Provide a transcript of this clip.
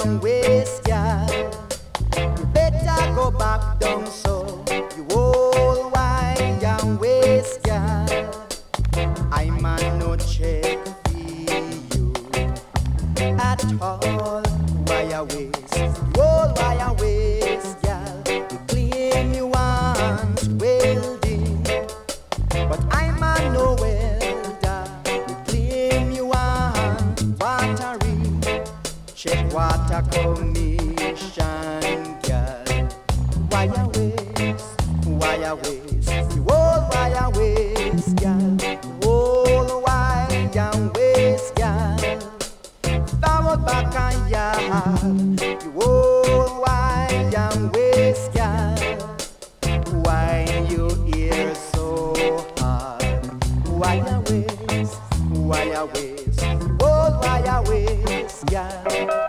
and waist, girl. You better go back down so you old wine and waist, girl. I'm a no check for you at all. Wire waist, you old wire waist, girl. You claim you want welding, but I'm a no welder. You claim you want watering. Check water commission, girl. Wire waist, you old wire waist, girl. Old wire waist, girl. Forward, back and yard. You old wire waist, girl. Why you ear so hard? Wire waist, old wire waist, girl.